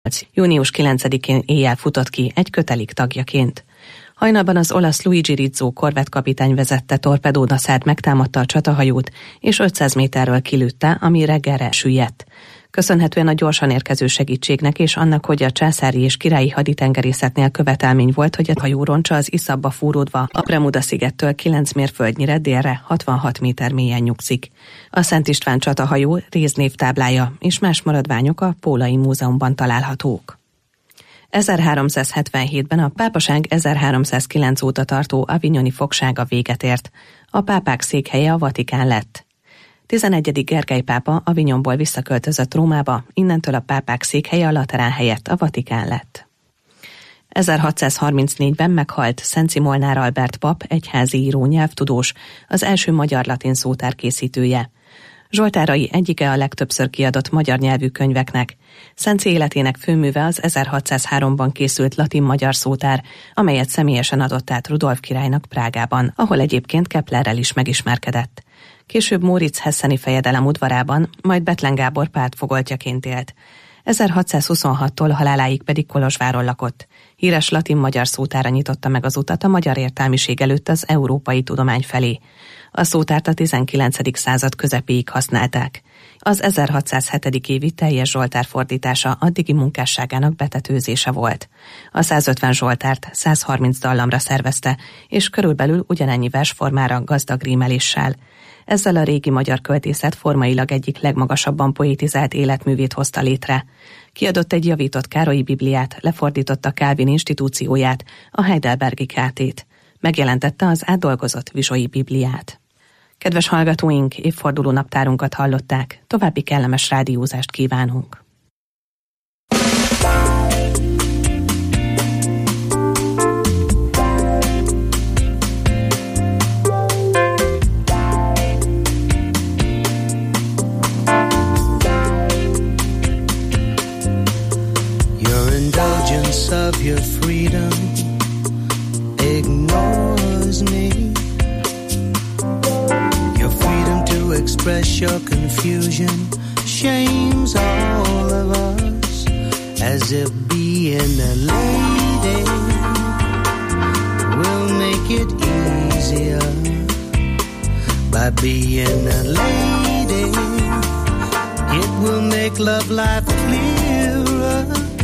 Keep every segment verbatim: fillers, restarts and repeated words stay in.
június kilencedikén éjjel futott ki egy kötelik tagjaként. Hajnalban az olasz Luigi Rizzo korvettkapitány vezette torpedónaszárd megtámadta a csatahajót, és ötszáz méterről kilőtte, ami reggelre süllyedt. Köszönhetően a gyorsan érkező segítségnek és annak, hogy a császári és királyi haditengerészetnél követelmény volt, hogy a hajó roncsa az Iszabba fúródva a Bermuda-szigettől kilenc mérföldnyire délre hatvanhat méter mélyen nyugszik. A Szent István csatahajó réznévtáblája és más maradványok a Pólai Múzeumban találhatók. ezerháromszázhetvenhétben a pápaság ezerháromszázkilenc óta tartó avignoni fogsága véget ért. A pápák székhelye a Vatikán lett. tizenegyedik Gergely pápa Avignonból visszaköltözött Rómába, innentől a pápák székhelye a Laterán helyett a Vatikán lett. ezerhatszázharmincnégyben meghalt Szent Molnár Albert pap, egyházi író, nyelvtudós, az első magyar latin szótár készítője. Zsoltárai egyike a legtöbbször kiadott magyar nyelvű könyveknek. Szenci életének főműve az ezerhatszázháromban készült latin-magyar szótár, amelyet személyesen adott át Rudolf királynak Prágában, ahol egyébként Keplerrel is megismerkedett. Később Móricz hesseni fejedelem udvarában, majd Bethlen Gábor pártfogoltjaként élt. ezerhatszázhuszonhattól haláláig pedig Kolozsváron lakott. Híres latin-magyar szótára nyitotta meg az utat a magyar értelmiség előtt az európai tudomány felé. A szótárt a tizenkilencedik század közepéig használták. Az ezerhatszázhetedik évi teljes Zsoltár fordítása addigi munkásságának betetőzése volt. A százötven Zsoltárt százharminc dallamra szervezte, és körülbelül ugyanennyi versformára gazdag rímeléssel. Ezzel a régi magyar költészet formailag egyik legmagasabban poétizált életművét hozta létre. Kiadott egy javított Károlyi Bibliát, lefordította Kálvin institúcióját, a Heidelbergi Kátét. Megjelentette az átdolgozott Vizsói Bibliát. Kedves hallgatóink, évforduló naptárunkat hallották, további kellemes rádiózást kívánunk. Your indulgence of your freedom ignores me. Your freedom to express your confusion shames all of us, as if being a lady will make it easier. By being a lady, it will make love life clearer.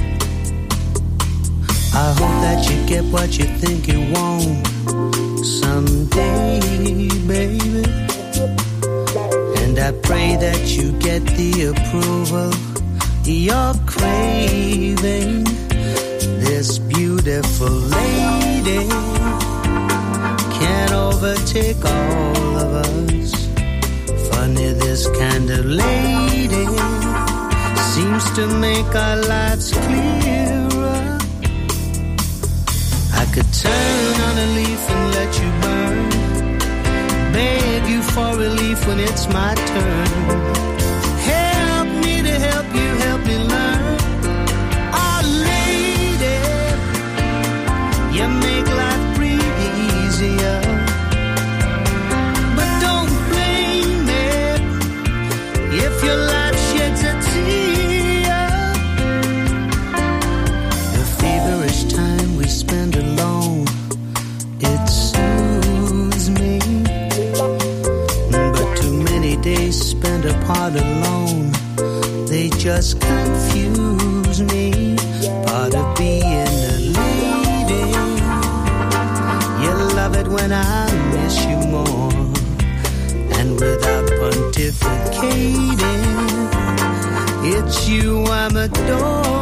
I hope that you get what you think you want someday, baby. And I pray that you get the approval you're craving. This beautiful lady can overtake all of us. Funny, this kind of lady seems to make our lives clearer. I could turn on a leaf and let you burn, beg you for relief when it's my turn. Help me to help you, help me learn. Oh, lady, you make life breathe easier. But don't blame me if your life sheds a tear. The feverish time we spend alone, it soothes me. But too many days spent apart alone, they just confuse me. Part of being a lady, you love it when I miss you more. And without pontificating, it's you I'm adoring.